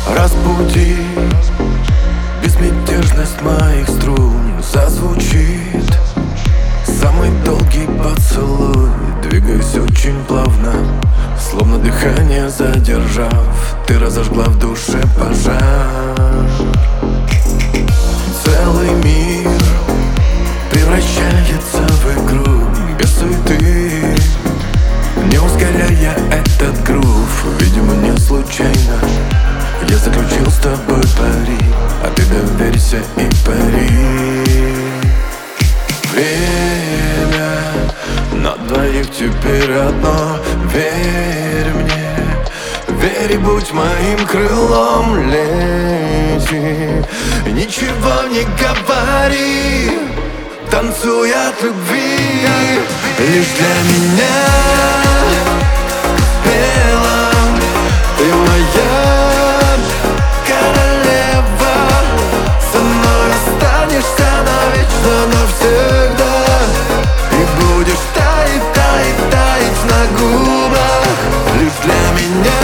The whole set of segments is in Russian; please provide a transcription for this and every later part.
Разбуди безмятежность моих струн. Зазвучит самый долгий поцелуй. Двигаюсь очень плавно, словно дыхание задержав. Ты разожгла в душе пожар. Целый мир превращается в игру без суеты, не ускоряя этот грув. Видимо, не случайно я заключил с тобой пари, а ты доверься и пари. Время на двоих теперь одно. Верь мне, верь и будь моим крылом. Лети, ничего не говори, танцуй от любви. Лишь для меня белым ты моя королева. Со мной останешься навечно, навсегда. И будешь таять, таять, таять на губах. Лишь для меня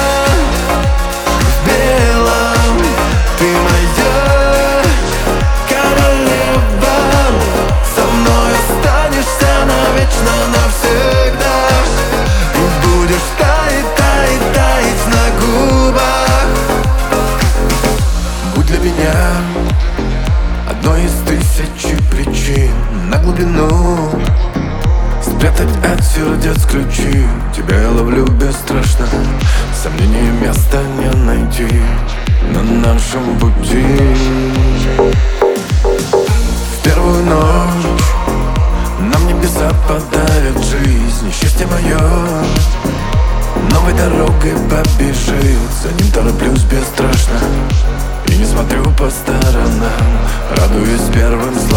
в белом ты моя королева. Со мной останешься навечно, навсегда. И будешь таять, таять, таять на губах. Будь для меня одной из тысячи причин на глубину спрятать от сердец ключи. Тебя я ловлю бесстрашно, сомнений места не найти на нашем пути. В первую ночь нам небеса подарят жизнь. Счастье мое новой дорогой побежит. За ним тороплюсь бесстрашно и не смотрю по сторонам, радуюсь первым